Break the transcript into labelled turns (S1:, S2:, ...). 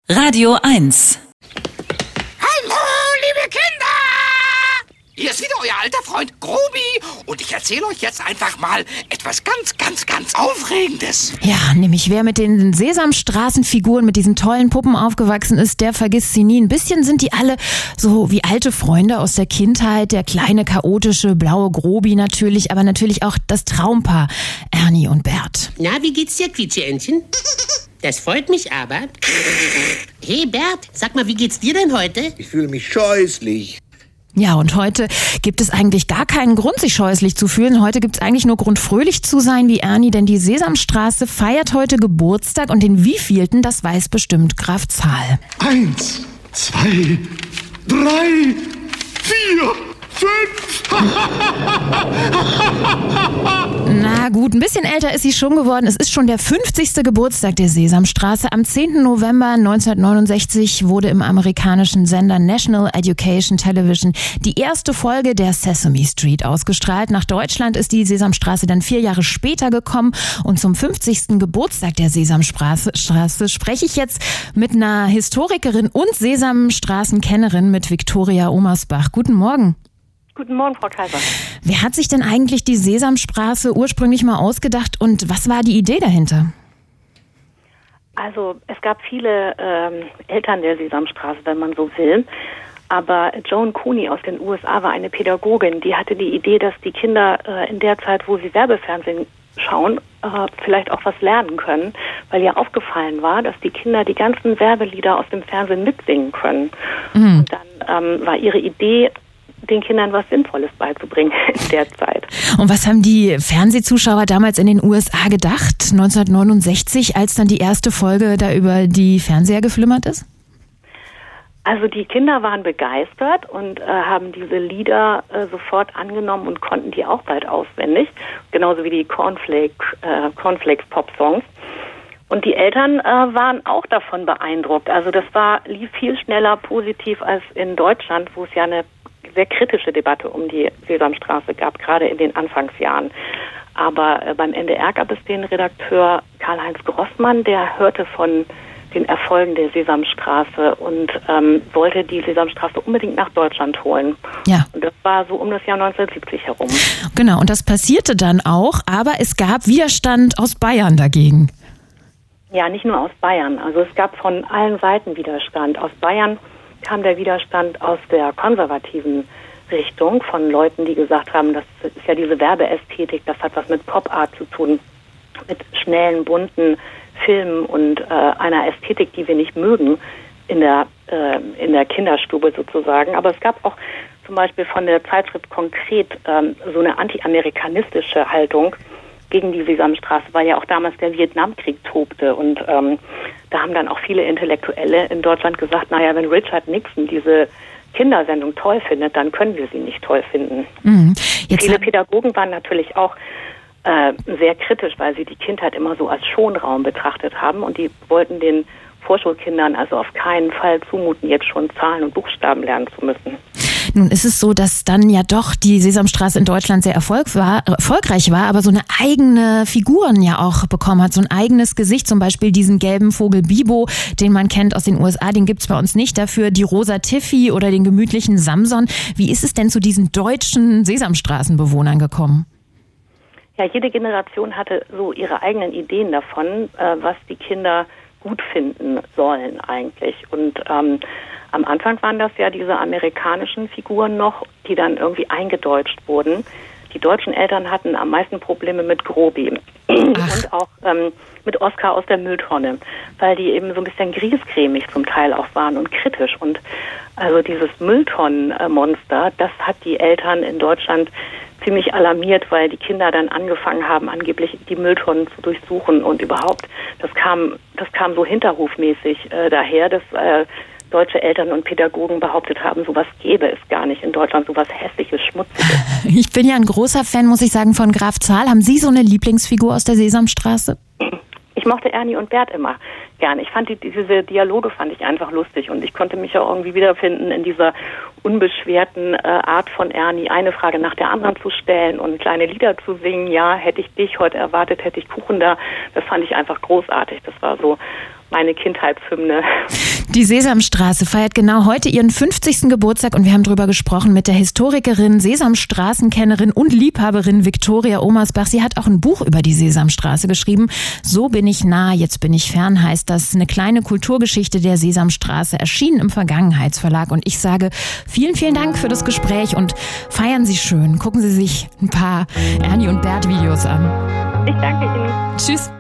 S1: Radio 1.
S2: Hallo, liebe Kinder! Hier ist wieder euer alter Freund Grobi und ich erzähle euch jetzt einfach mal etwas ganz Aufregendes.
S3: Ja, nämlich wer mit den Sesamstraßenfiguren, mit diesen tollen Puppen aufgewachsen ist, der vergisst sie nie. Ein bisschen sind die alle so wie alte Freunde aus der Kindheit. Der kleine, chaotische, blaue Grobi natürlich, aber natürlich auch das Traumpaar Ernie und Bert.
S4: Na, wie geht's dir, Quietscheentchen? Das freut mich aber. Hey Bert, sag mal, wie geht's dir denn heute?
S5: Ich fühle mich scheußlich.
S3: Ja, und heute gibt es eigentlich gar keinen Grund, sich scheußlich zu fühlen. Heute gibt es eigentlich nur Grund, fröhlich zu sein wie Ernie, denn die Sesamstraße feiert heute Geburtstag und den wievielten, das weiß bestimmt Graf Zahl.
S6: 1, 2, 3, 4, 5.
S3: Na gut, ein bisschen älter ist sie schon geworden. Es ist schon der 50. Geburtstag der Sesamstraße. Am 10. November 1969 wurde im amerikanischen Sender National Education Television die erste Folge der Sesame Street ausgestrahlt. Nach Deutschland ist die Sesamstraße dann 4 Jahre später gekommen. Und zum 50. Geburtstag der Sesamstraße spreche ich jetzt mit einer Historikerin und Sesamstraßenkennerin, mit Viktoria Omersbach. Guten Morgen.
S7: Guten Morgen, Frau Kaiser.
S3: Wer hat sich denn eigentlich die Sesamstraße ursprünglich mal ausgedacht und was war die Idee dahinter?
S7: Also es gab viele Eltern der Sesamstraße, wenn man so will. Aber Joan Cooney aus den USA war eine Pädagogin, die hatte die Idee, dass die Kinder in der Zeit, wo sie Werbefernsehen schauen, vielleicht auch was lernen können, weil ihr aufgefallen war, dass die Kinder die ganzen Werbelieder aus dem Fernsehen mitsingen können. Und dann war ihre Idee, den Kindern was Sinnvolles beizubringen in der Zeit.
S3: Und was haben die Fernsehzuschauer damals in den USA gedacht, 1969, als dann die erste Folge da über die Fernseher geflimmert ist?
S7: Also die Kinder waren begeistert und haben diese Lieder sofort angenommen und konnten die auch bald auswendig, genauso wie die Cornflakes-Pop-Songs. Und die Eltern waren auch davon beeindruckt. Also das lief viel schneller positiv als in Deutschland, wo es ja eine sehr kritische Debatte um die Sesamstraße gab, gerade in den Anfangsjahren. Aber beim NDR gab es den Redakteur Karl-Heinz Grossmann, der hörte von den Erfolgen der Sesamstraße und wollte die Sesamstraße unbedingt nach Deutschland holen.
S3: Ja.
S7: Und das war so um das Jahr 1970 herum.
S3: Genau, und das passierte dann auch, aber es gab Widerstand aus Bayern dagegen.
S7: Ja, nicht nur aus Bayern. Also es gab von allen Seiten Widerstand. Aus Bayern kam der Widerstand aus der konservativen Richtung von Leuten, die gesagt haben, das ist ja diese Werbeästhetik, das hat was mit Pop-Art zu tun, mit schnellen, bunten Filmen und einer Ästhetik, die wir nicht mögen in der Kinderstube sozusagen. Aber es gab auch zum Beispiel von der Zeitschrift Konkret so eine anti-amerikanistische Haltung gegen die Sesamstraße, weil ja auch damals der Vietnamkrieg tobte. Und da haben dann auch viele Intellektuelle in Deutschland gesagt, naja, wenn Richard Nixon diese Kindersendung toll findet, dann können wir sie nicht toll finden. Viele Pädagogen waren natürlich auch sehr kritisch, weil sie die Kindheit immer so als Schonraum betrachtet haben und die wollten den Vorschulkindern also auf keinen Fall zumuten, jetzt schon Zahlen und Buchstaben lernen zu müssen.
S3: Nun ist es so, dass dann ja doch die Sesamstraße in Deutschland sehr erfolgreich war, aber so eine eigene Figuren ja auch bekommen hat, so ein eigenes Gesicht, zum Beispiel diesen gelben Vogel Bibo, den man kennt aus den USA, den gibt's bei uns nicht, dafür die rosa Tiffy oder den gemütlichen Samson. Wie ist es denn zu diesen deutschen Sesamstraßenbewohnern gekommen?
S7: Ja, jede Generation hatte so ihre eigenen Ideen davon, was die Kinder gut finden sollen eigentlich. Und am Anfang waren das ja diese amerikanischen Figuren noch, die dann irgendwie eingedeutscht wurden. Die deutschen Eltern hatten am meisten Probleme mit Grobi und auch mit Oskar aus der Mülltonne, weil die eben so ein bisschen griesgrämig zum Teil auch waren und kritisch. Und also dieses Mülltonnenmonster, das hat die Eltern in Deutschland ziemlich alarmiert, weil die Kinder dann angefangen haben, angeblich die Mülltonnen zu durchsuchen und überhaupt, das kam so hinterhofmäßig daher, dass deutsche Eltern und Pädagogen behauptet haben, sowas gäbe es gar nicht in Deutschland, sowas Hässliches, Schmutziges.
S3: Ich bin ja ein großer Fan, muss ich sagen, von Graf Zahl. Haben Sie so eine Lieblingsfigur aus der Sesamstraße?
S7: Ich mochte Ernie und Bert immer gerne. Ich fand diese Dialoge fand ich einfach lustig und ich konnte mich ja irgendwie wiederfinden in dieser unbeschwerten Art von Ernie, eine Frage nach der anderen zu stellen und kleine Lieder zu singen. Ja, hätte ich dich heute erwartet, hätte ich Kuchen da. Das fand ich einfach großartig. Das war so meine Kindheitshymne.
S3: Die Sesamstraße feiert genau heute ihren 50. Geburtstag und wir haben drüber gesprochen mit der Historikerin, Sesamstraßenkennerin und Liebhaberin Viktoria Omersbach. Sie hat auch ein Buch über die Sesamstraße geschrieben. So bin ich nah, jetzt bin ich fern, heißt das. Eine kleine Kulturgeschichte der Sesamstraße, erschienen im Vergangenheitsverlag. Und ich sage vielen, vielen Dank für das Gespräch und feiern Sie schön. Gucken Sie sich ein paar Ernie und Bert Videos an.
S7: Ich danke Ihnen.
S3: Tschüss.